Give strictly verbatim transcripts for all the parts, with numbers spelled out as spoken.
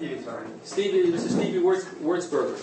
Stevie, sorry. Stevie, this is Stevie Wurz, Wurzberger.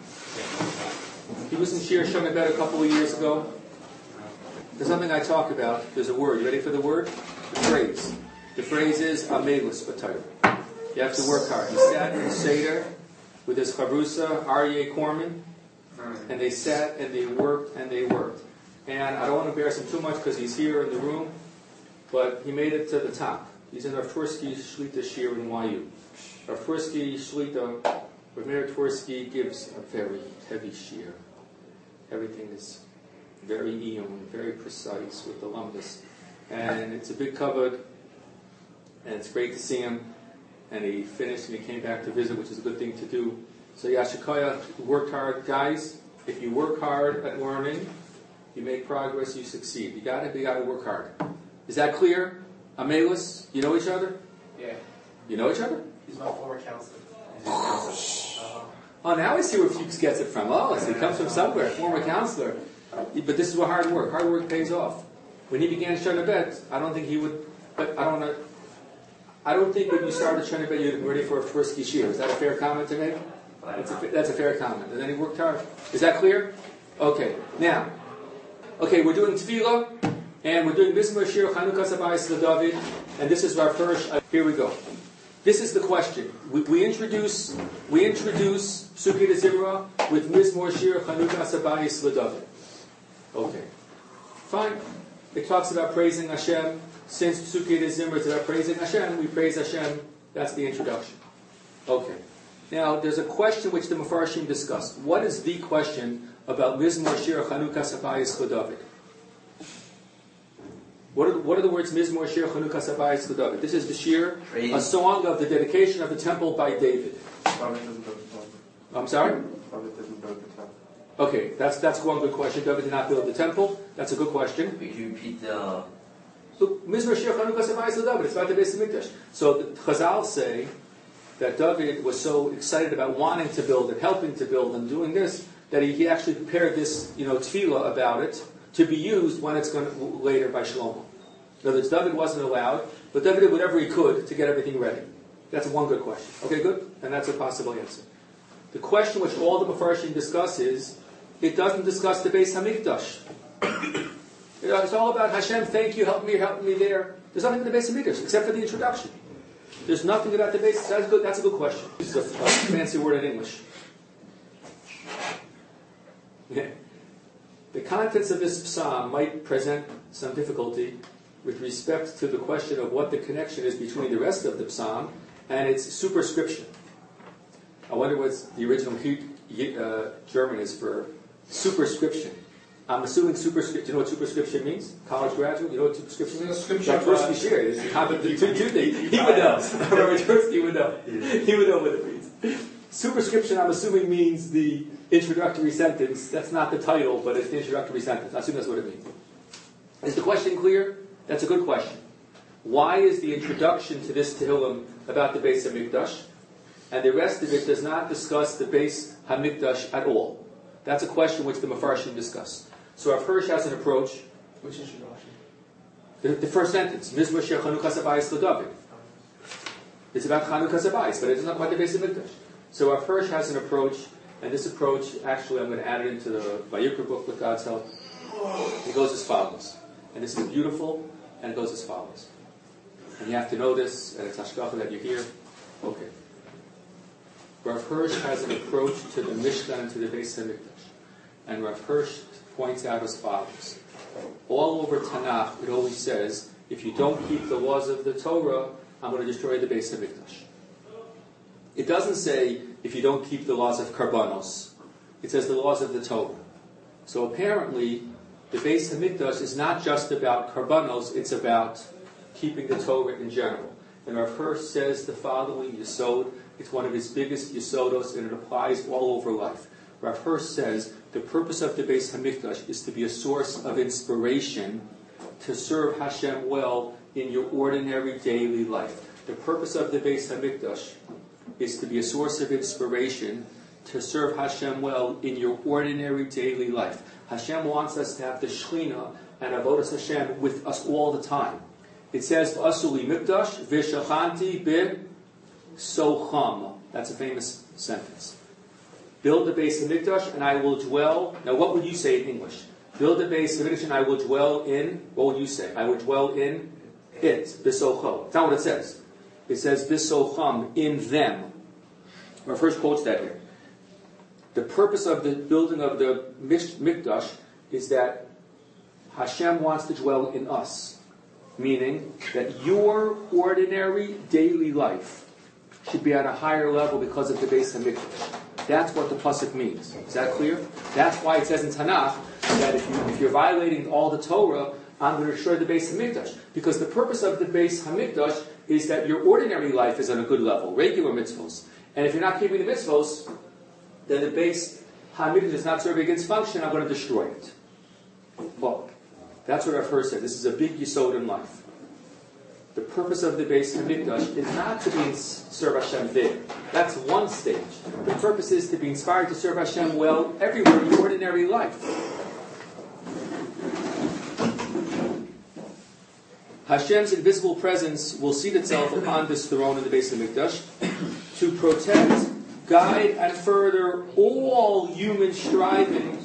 He was in Shir Shonabed a couple of years ago. There's something I talk about. There's a word. You ready for the word? The phrase. The phrase is Amelus B'Torah. You have to work hard. He sat in the Seder with his chavrusa, Aryeh Korman, and they sat and they worked and they worked. And I don't want to embarrass him too much because he's here in the room, but he made it to the top. He's in our Tversky Shlita Shir in Y U. Our Tversky Shlita, where Meir Tversky gives a very heavy shir. Everything is very eon, very precise with the lumbus. And it's a big cupboard, and it's great to see him. And he finished and he came back to visit, which is a good thing to do. So Yashikoya worked hard. Guys, if you work hard at learning, you make progress, you succeed. You got it, you got to work hard. Is that clear? Amelus, you know each other? Yeah. You know each other? He's my former counselor. Oh, oh, now I see where Fuchs gets it from. Oh, so he comes from somewhere, former counselor. But this is what hard work. Hard work pays off. When he began Shana Bet, I don't think he would, but I don't know. I don't think when you started Shana Bet, you'd be ready for a first Yeshir. Is that a fair comment to make? That's a, that's a fair comment. And then he worked hard. Is that clear? Okay. Now, okay, we're doing Tefillah, and we're doing Mizmor Shir Chanukah Sabayis LeDavid, and this is our first. Uh, here we go. This is the question. We, we introduce we introduce Sukkot Zimra with Mizmor Shir Chanukah Sabayis LeDavid. Okay, fine. It talks about praising Hashem. Since Sukkot Zimra is about praising Hashem, we praise Hashem. That's the introduction. Okay. Now, there's a question which the Mefarshim discussed. What is the question about Mizmor Shir Chanukah Sabayis LeDavid? What are, the, what are the words Mizmor Shir Chanukah Sabayis LeDavid? This is the Shir, praise. A song of the dedication of the temple by David. I'm sorry? Okay, that's that's one good question. David did not build the temple. That's a good question. Could you repeat the... Look, Mizmor Shir Chanukah Sabayis LeDavid. It's about the Beis Hamikdash. So the Chazal say that David was so excited about wanting to build and helping to build and doing this that he, he actually prepared this, you know, tefillah about it to be used when it's going to, later by Shlomo. In other words, David wasn't allowed, but David did whatever he could to get everything ready. That's one good question. Okay, good? And that's a possible answer. The question which all the Mefarshim discuss is, it doesn't discuss the Beis Hamikdash. It's all about Hashem, thank you, help me, help me there. There's nothing in the Beis Hamikdash except for the introduction. There's nothing about the base. That's good. That's a good question. This is a, a fancy word in English. Yeah. The contents of this psalm might present some difficulty with respect to the question of what the connection is between the rest of the psalm and its superscription. I wonder what the original uh, German is for superscription. I'm assuming superscription. Do you know what superscription means? College graduate, you know what superscription means? Scripture. Tversky Shir is the common the two two things. He would know. Robert Tversky would know. He would know what it means. Superscription, I'm assuming, means the introductory sentence. That's not the title, but it's the introductory sentence. I assume that's what it means. Is the question clear? That's a good question. Why is the introduction to this Tehillim about the Beis Hamikdash, and the rest of it does not discuss the Beis Hamikdash at all? That's a question which the Mefarshim discuss. So Rav Hirsch has an approach. Which introduction? The, the first sentence, Mizmor Shir Chanukah Sabayis LeDavid. It's about Chanukah Sabayis, but it's not about the Beis Hamikdash. So Rav Hirsch has an approach, and this approach, actually, I'm going to add it into the Vayikra book with God's help. It goes as follows, and this is beautiful, and it goes as follows. And you have to know this, and it's hashgacha that you hear. Okay. Rav Hirsch has an approach to the Mishkan and to the Beis Hamikdash. And Rav Hirsch points out as follows. All over Tanakh, it always says, if you don't keep the laws of the Torah, I'm going to destroy the Beis Hamikdash. It doesn't say, if you don't keep the laws of Karbanos. It says the laws of the Torah. So apparently, the Beis Hamikdash is not just about Karbanos, it's about keeping the Torah in general. And Rav Hirsch says the following Yesod. It's one of his biggest Yesodos, and it applies all over life. Rav Hirsch says the purpose of the Beis Hamikdash is to be a source of inspiration to serve Hashem well in your ordinary daily life. The purpose of the Beis Hamikdash is to be a source of inspiration to serve Hashem well in your ordinary daily life. Hashem wants us to have the Shekhinah and Avodas Hashem with us all the time. It says, "Asuli Mikdash v'shachanti be Socham. That's a famous sentence. Build the base of Mikdash, and I will dwell. Now, what would you say in English? Build the base of Mikdash, and I will dwell in. What would you say? I will dwell in it. Bisocho. That's not what it says. It says Bisocham, in them. Our first quotes that here. The purpose of the building of the Mikdash is that Hashem wants to dwell in us, meaning that your ordinary daily life should be at a higher level because of the Beis HaMikdash. That's what the pasuk means. Is that clear? That's why it says in Tanakh that if, you, if you're violating all the Torah, I'm going to destroy the Beis HaMikdash. Because the purpose of the Beis HaMikdash is that your ordinary life is on a good level, regular mitzvos. And if you're not keeping the mitzvos, then the Beis HaMikdash is not serving its function, I'm going to destroy it. Well, that's what I've heard said. This is a big yesod in life. The purpose of the Beis HaMikdash is not to be serve Hashem there. That's one stage. The purpose is to be inspired to serve Hashem well everywhere in your ordinary life. Hashem's invisible presence will seat itself upon this throne in the Beis HaMikdash to protect, guide, and further all human striving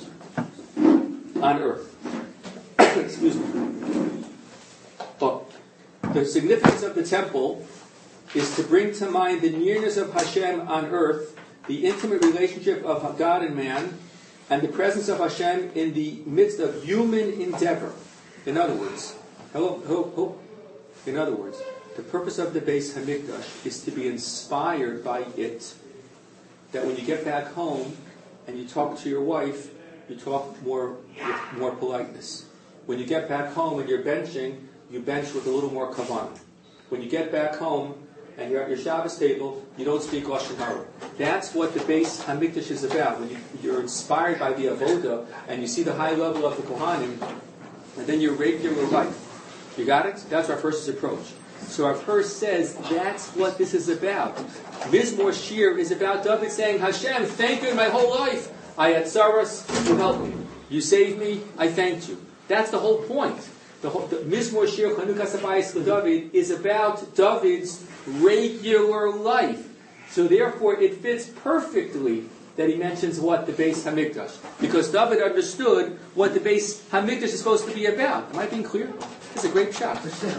on earth. Excuse me. But the significance of the temple is to bring to mind the nearness of Hashem on earth, the intimate relationship of God and man, and the presence of Hashem in the midst of human endeavor. In other words, hello, hello, hello. In other words, the purpose of the Beis HaMikdash is to be inspired by it. That when you get back home and you talk to your wife, you talk more with more politeness. When you get back home and you're benching, you bench with a little more kavanah. When you get back home and you're at your Shabbos table, you don't speak Lashon Hara. That's what the Beis HaMikdash is about. When you, you're inspired by the Avodah and you see the high level of the Kohanim, and then your regular life. You got it? That's our first approach. So our first says that's what this is about. Mizmor Shir is about David saying, Hashem, thank you in my whole life. I had Saras, you helped me. You saved me, I thanked you. That's the whole point. The, whole, the Mizmor Shir Chanukas Habayis LeDavid is about David's regular life. So therefore it fits perfectly that he mentions what the Beis HaMikdash. Because David understood what the Beis HaMikdash is supposed to be about. Am I being clear? It's a great shot.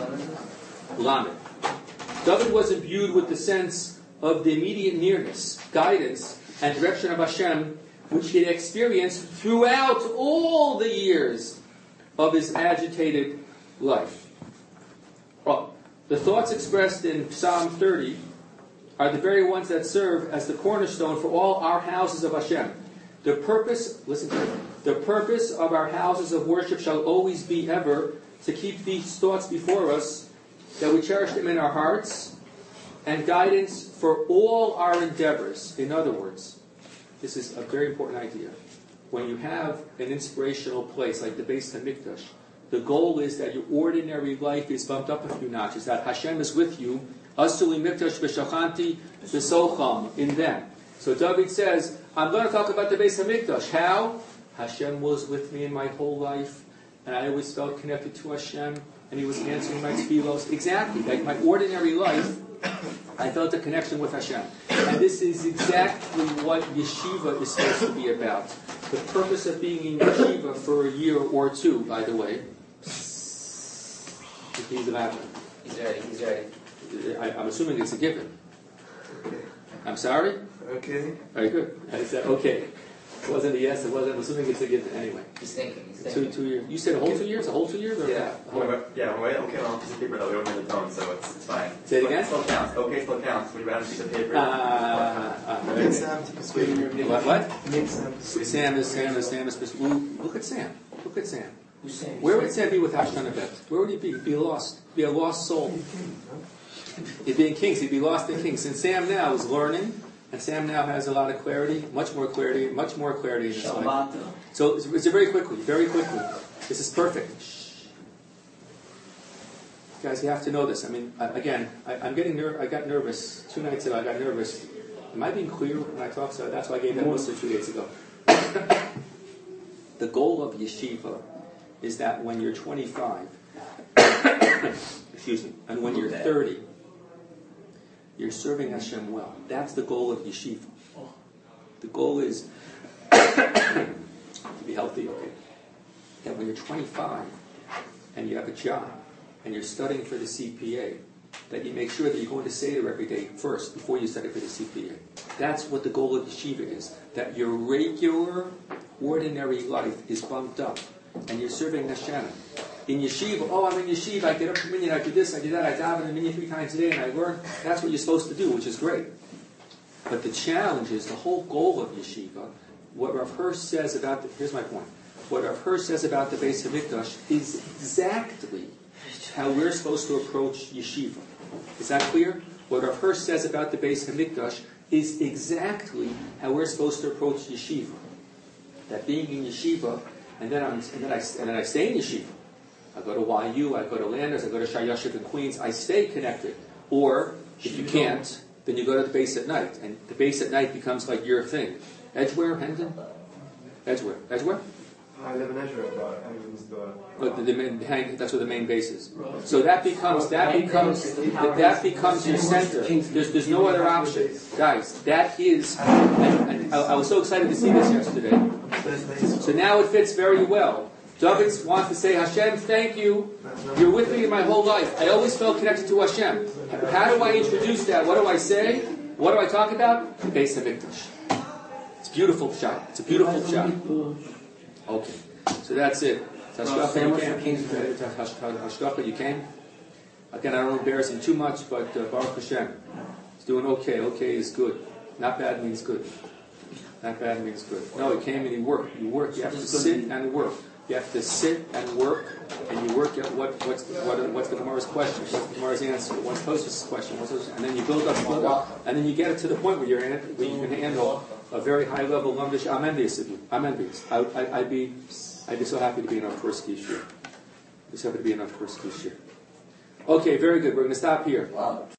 Lamed. David was imbued with the sense of the immediate nearness, guidance, and direction of Hashem, which he had experienced throughout all the years of his agitated life. Well, the thoughts expressed in Psalm thirty are the very ones that serve as the cornerstone for all our houses of Hashem. The purpose, listen to it, the purpose of our houses of worship shall always be ever to keep these thoughts before us, that we cherish them in our hearts, and guidance for all our endeavors. In other words, this is a very important idea. When you have an inspirational place like the Beis HaMikdash, the goal is that your ordinary life is bumped up a few notches, that Hashem is with you, Asuli Mikdash v'shachanti v'socham, in them. So David says, I'm going to talk about the Beis HaMikdash. How? Hashem was with me in my whole life, and I always felt connected to Hashem, and He was answering my tefillos. Exactly, like my ordinary life, I felt a connection with Hashem. And this is exactly what yeshiva is supposed to be about. The purpose of being in yeshiva for a year or two, by the way. He's laughing. He's ready, he's ready. I, I'm assuming it's a given. I'm sorry? Okay. Very good. I said okay. It wasn't a yes, it wasn't. I'm assuming it's a given anyway. He's thinking, he's Two, thinking. two years. You said a whole two years? A whole two years? Or Yeah. a whole? Wait, yeah, wait, okay, on a piece of paper though, we don't need the tone, so it's, it's fine. Say it again? Still counts. Okay, still counts. Would you rather piece of paper? Uh, uh, Make okay. Sam to persuade me. What? What? Make Sam persuade Sam is Sam is Sam is. Ooh, look at Sam. Look at Sam. Who's saying? Where would Sam be without Shanavet? Where would he be? He'd be lost. Be a lost soul. He'd be in Kings. He'd be lost in Kings. And Sam now is learning, and Sam now has a lot of clarity, much more clarity, much more clarity in his life. Shabbat. So it's, it's very quickly, very quickly. This is perfect. Shh. Guys, you have to know this. I mean, I, again, I, I'm getting ner- I got nervous two nights ago. I got nervous. Am I being clear when I talk? So that's why I gave that list two days ago. The goal of yeshiva is that when you're twenty-five, excuse me, and when you're thirty, you're serving Hashem well. That's the goal of yeshiva. The goal is to be healthy, okay? And when you're twenty-five and you have a job and you're studying for the C P A, that you make sure that you're going to Seder every day first before you study for the C P A. That's what the goal of yeshiva is, that your regular, ordinary life is bumped up and you're serving Hashem. In yeshiva, oh, I'm in yeshiva, I get up for minyan, I do this, I do that, I daven in minyan three times a day and I learn. That's what you're supposed to do, which is great. But the challenge is the whole goal of yeshiva, what Rav Hirsch says about, the, here's my point, what Rav Hirsch says about the Beis HaMikdash is exactly how we're supposed to approach yeshiva. Is that clear? What Rav Hirsch says about the Beis HaMikdash is exactly how we're supposed to approach yeshiva. That being in yeshiva, and then, I'm, and then, I, and then I stay in yeshiva. I go to Y U, I go to Landers, I go to Shai Yashiv in Queens, I stay connected. Or, if you can't, then you go to the base at night. And the base at night becomes like your thing. Edgeware, Hendon? Edgeware. Edgeware? I live in Edgeware, but everyone's the... But the, the main, that's where the main base is. So that becomes, that becomes, that, that becomes your center. There's, there's no other option. Guys, that is, and, and I, I was so excited to see this yesterday. So now it fits very well. David wants to say, Hashem, thank you. You're with me in my whole life. I always felt connected to Hashem. How do I introduce that? What do I say? What do I talk about? The Beis HaMikdash. It's a beautiful shot. It's a beautiful shot. Okay. So that's it. Hashgacha, you came. Hashgacha, you came. Again, I don't embarrass him too much, but uh, Baruch Hashem. He's doing okay. Okay is good. Not bad means good. Not bad means good. No, he came and he worked. You work. You have to sit and work. You have to sit and work, and you work at what, what's, the, what, what's the Gemara's question, what's the Gemara's answer, what's Tosfos' question, what's Tosfos, and then you build up, build up, and then you get it to the point where you're in it, where you can handle a very high level Lamdish. I'm envious of you. I'm envious. I, I, I'd be, I'd be so happy to be in our first ski year. Just happy to be in our first ski year. Okay, very good. We're going to stop here. Wow.